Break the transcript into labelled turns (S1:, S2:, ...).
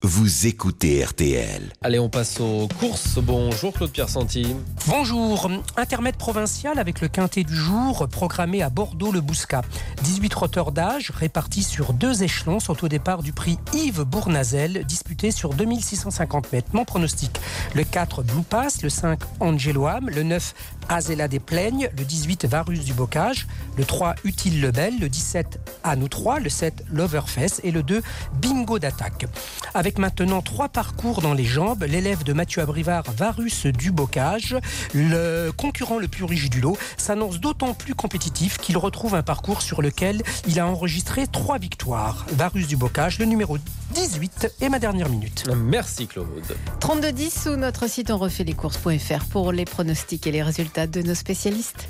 S1: vous écoutez RTL.
S2: Allez, on passe aux courses. Bonjour Claude Pierre-Santi.
S3: Bonjour. Intermède provincial avec le quintet du jour programmé à Bordeaux-le-Bouscat. 18 trotteurs d'âge répartis sur 2 échelons sont au départ du prix Yves Bournazel, disputé sur 2650 mètres. Mon pronostic: le 4 Blue Pass, le 5 Angeloam, le 9 Azela des Plaignes, le 18 Varus du Bocage, le 3 Utile Lebel, le 17 À nous 3, le 7 Loverfest et le 2 Bingo d'attaque. Avec maintenant 3 parcours dans les jambes, l'élève de Mathieu Abrivard, Varus du Bocage, le concurrent le plus riche du lot, s'annonce d'autant plus compétitif qu'il retrouve un parcours sur lequel il a enregistré 3 victoires. Varus du Bocage, le numéro 18 est ma dernière minute.
S2: Merci Claude.
S4: 3210 ou notre site onrefaitlescourses.fr pour les pronostics et les résultats de nos spécialistes.